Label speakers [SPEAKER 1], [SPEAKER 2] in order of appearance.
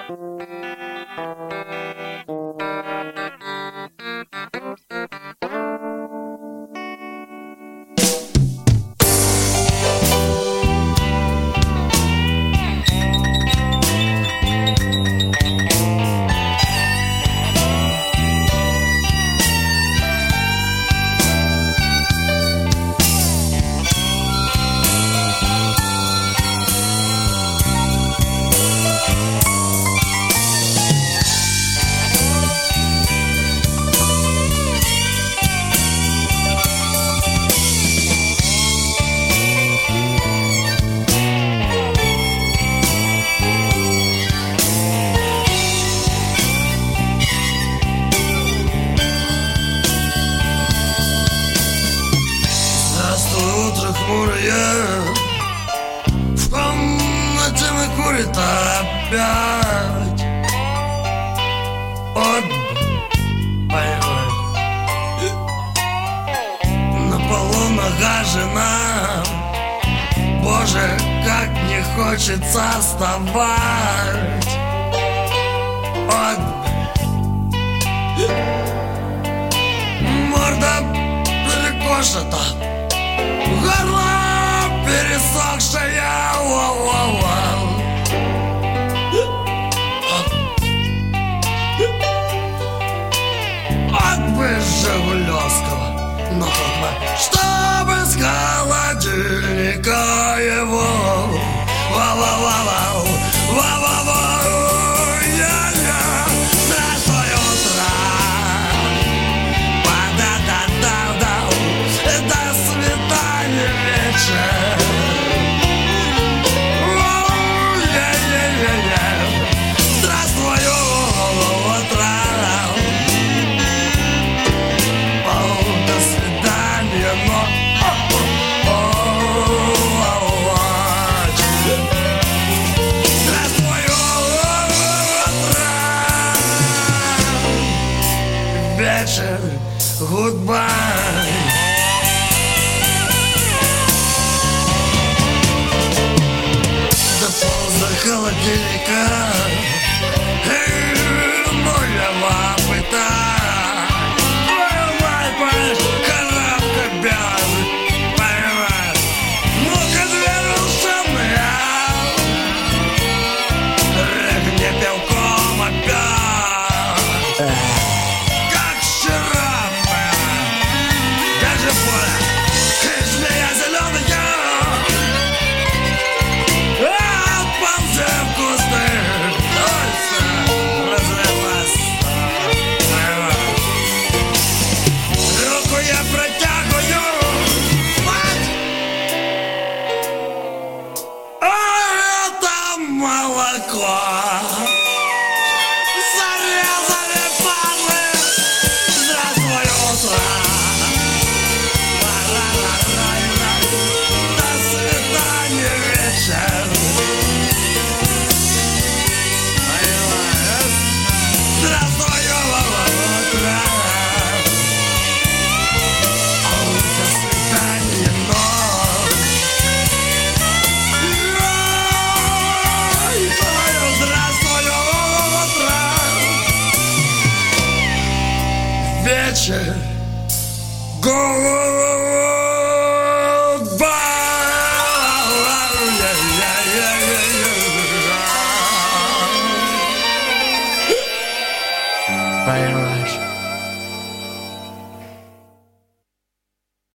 [SPEAKER 1] В комнате мы курит опять. Понимаешь? На полу нога жена. Боже, как не хочется вставать. Морда перекошена, горло пересохшее. От бы Жигулевского, но только чтобы с холодильника его. Здравствуй, утро. До свидания, вечер. Здравствуй, утро. До свидания, но здравствуй, утро. Вечер, goodbye. Дополз до холодильника, нулева плита. Понимаешь, коробка белая, понимаешь. Ну-ка, дверь волшебная, рыгни белком опять. Как вчера, даже поле, и змея зеленая. Отползем в кусты, дольше разрываться. Руку я протягиваю, мать, а это молоко. Зарезали падлы. Здравствуй, утро. До свидания, вечер. Здравствуй, утро. До свидания, ночь. Здравствуй, утро. Вечер. Goodbye. Понимаешь?